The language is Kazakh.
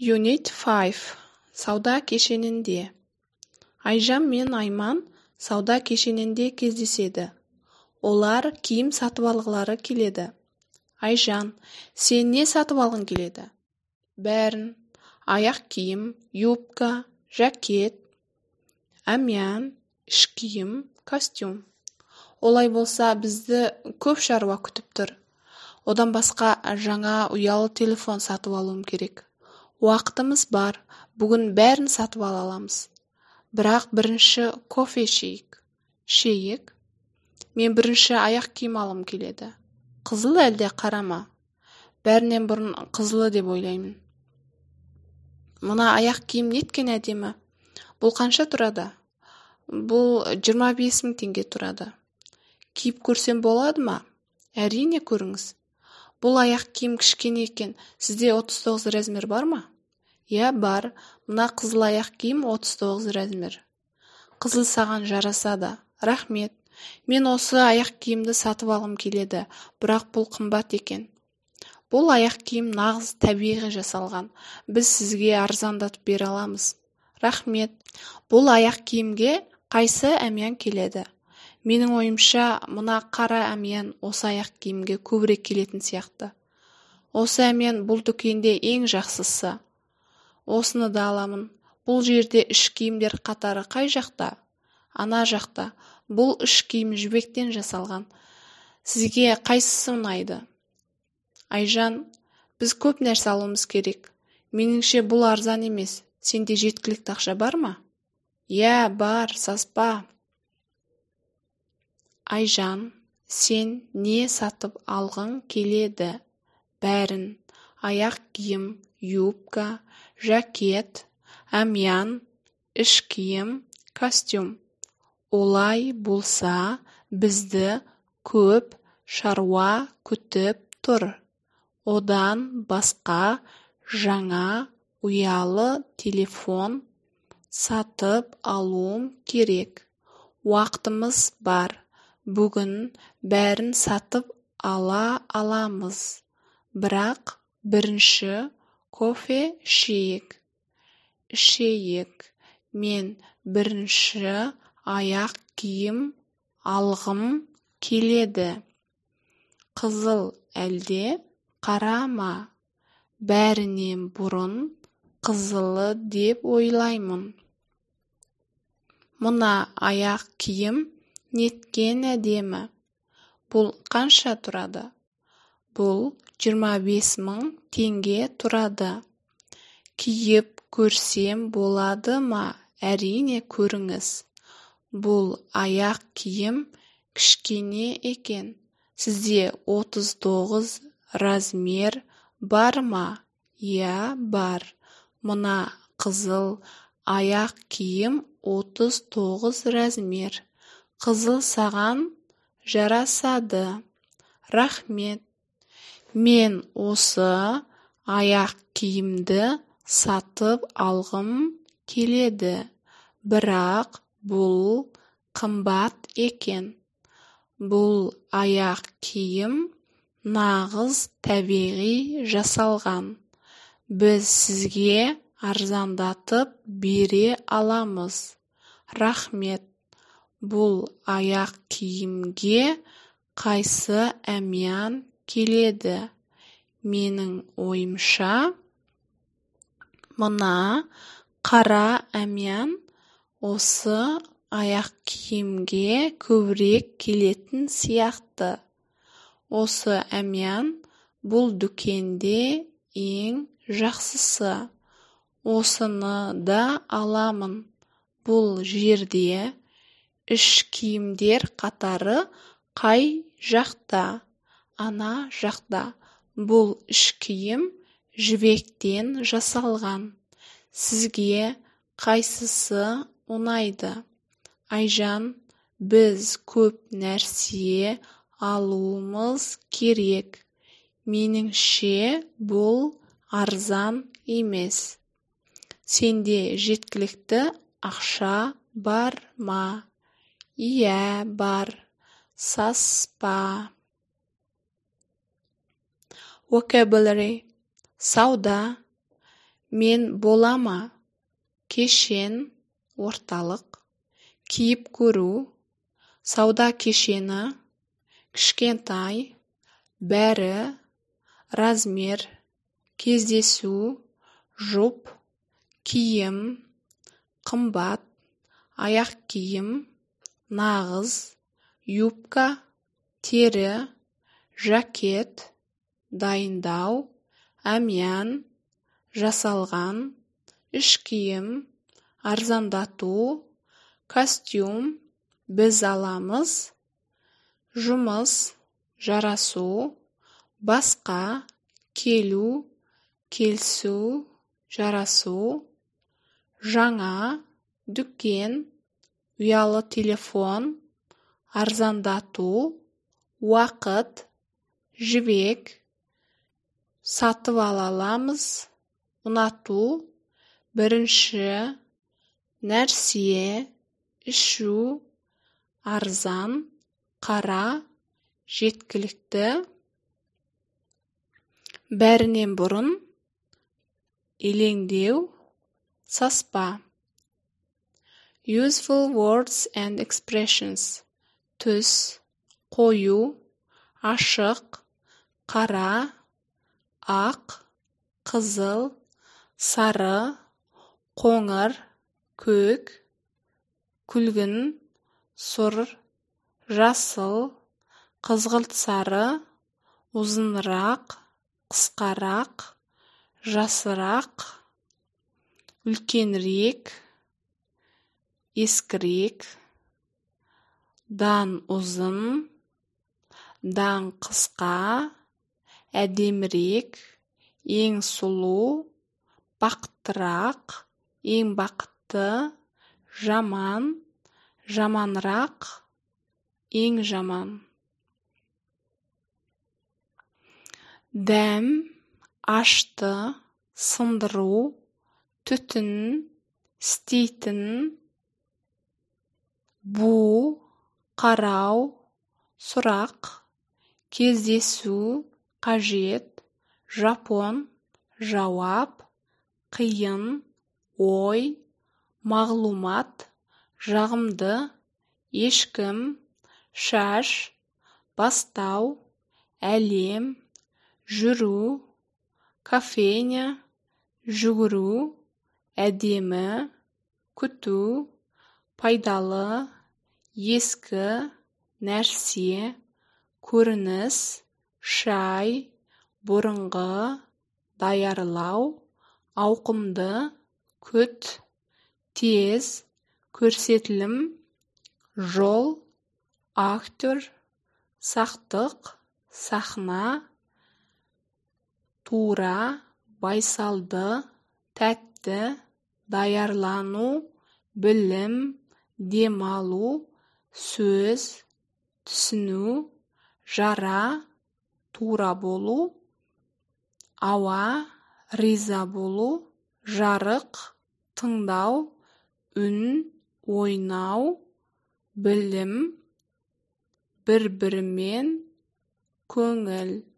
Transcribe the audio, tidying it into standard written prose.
Unit 5. Сауда кешенінде. Айжан мен Айман сауда кешенінде кездеседі. Олар киім сатып алғылары келеді. Айжан, сен не сатып алғың келеді? Бәрін. Аяқ киім, юбка, жакет, әмиян, іш киім, костюм. Олай болса, бізді көп шаруа күтіп тұр. Одан басқа жаңа ұялы телефон сатып алуым керек. Уақытымыз бар, бүгін бәрін сатып ала аламыз. Бірақ бірінші кофе ішейік. Шейік? Мен бірінші аяқ киім алым келеді. Қызыл әлде қара ма? Бәрінен бұрын қызылы деп ойлаймын. Мына аяқ киім неткен әдемі? Бұл қанша тұрады? Бұл 25 мың теңге тұрады. Киіп көрсем болады ма? Әрине көріңіз. Бұл аяқ киім кішкене екен. Сізде 39 размер бар ма? Иә, бар. Мына қызыл аяқ киім 39 размер. Қызыл саған жарасады. Рахмет. Мен осы аяқ киімді сатып алғым келеді, бірақ бұл қымбат екен. Бұл аяқ киім нағыз табиғи жасалған. Біз сізге арзандатып бере аламыз. Рахмет. Бұл аяқ киімге қайсы әмиян келеді? Менің ойымша, мына қара әмиян осы аяқ киімге көбірек келетін сияқты. Осы әмиян бұл дүкенде ең жақсысы. Осыны да аламын. Бұл жерде іш киімдер қатары қай жақта? Ана жақта. Бұл іш киім жібектен жасалған. Сізге қайсысы ұнайды? Айжан, біз көп нәрсе алуымыз керек. Меніңше бұл арзан емес. Сенде жеткілікті ақша бар ма? Иә, бар, саспа. Айжан, сен не сатып алғың келеді? Бәрін. Аяқ киім, юбка, жакет, әмиян, іш киім, костюм. Олай болса, бізді көп шаруа күтіп тұр. Одан басқа жаңа ұялы телефон сатып алуым керек. Уақытымыз бар. Бүгін бәрін сатып ала аламыз. Бірақ бірінші кофе ішейік. Мен бірінші аяқ киім алғым келеді. Қызыл әлде қара ма? Бәрінен бұрын қызылы деп ойлаймын. Мына аяқ киім неткен әдемі? Бұл қанша тұрады? Бұл 25 мың теңге тұрады. Киіп көрсем болады ма? Әрине көріңіз. Бұл аяқ киім кішкене екен. Сізде 39 размер бар ма? Иә, бар. Мына қызыл аяқ киім 39 размер. Қызыл саған жарасады. Рахмет. Мен осы аяқ киімді сатып алғым келеді. Бірақ бұл қымбат екен. Бұл аяқ киім нағыз табиғи жасалған. Біз сізге арзандатып бере аламыз. Рахмет. Бұл аяқ киімге қайсы әмиян келеді? Менің ойымша, мына қара әмиян осы аяқ киімге көбірек келетін сияқты. Осы әмиян бұл дүкенде ең жақсысы. Осыны да аламын. Бұл жерде іш киімдер қатары қай жақта? Ана жақта. Бұл іш киім жібектен жасалған. Сізге қайсысы ұнайды? Айжан, біз көп нәрсе алуымыз керек. Меніңше бұл арзан емес. Сенде жеткілікті ақша бар ма? Иә, бар. Саспа. Vocabulary. Сауда. Мен болама, кешен, орталық, киіп көру, сауда кешені, кішкентай, бәрі, размер, кездесу, жұп, киім, қымбат, аяқ киім, нағыз, юбка, тері, жакет, дайындау, әмиян, жасалған, іш киім, арзандату, костюм, біз аламыз, жұмыс, жарасу, басқа, келу, келсу, жарасу, жаңа, дүкен, ұялы телефон, арзандату, уақыт, жібек, сатып ала аламыз, ұнату, бірінші, нәрсе, ішу, арзан, қара, жеткілікті, бәрінен бұрын, елеңдеу, саспа. Useful words and expressions. Түс, қою, ашық, қара, ақ, қызыл, сары, қоңыр, көк, күлгін, сұр, жасыл, қызғылт сары, ұзынырақ, қысқарақ, жасырақ, үлкенірек, ескірек, дан ұзын, дан қысқа, әдемірек, ең сұлу, бақыттырақ, ең бақытты, жаман, жаманырақ, ең жаман. Дәм, ашты, сындыру, түтін, істейтін, бу, қарау, сұрақ, кездесу, қажет, жапон, жауап, қиын, ой, мағлумат, жағымды, ешкім, шаш, бастау, әлем, жүру, кофейня, жүгіру, әдемі, күту, пайдалы, ескі, нәрсе, көрініс, шай, бұрынғы, даярлау, ауқымды, күт, тез, көрсетілім, жол, актер, сақтық, сахна, тура, байсалды, тәтті, даярлану, білім, демалу, сөз, түсіну, жара, тура болу, ауа, риза болу, жарық, тыңдау, үн, ойнау, білім, бір-бірімен, көңіл.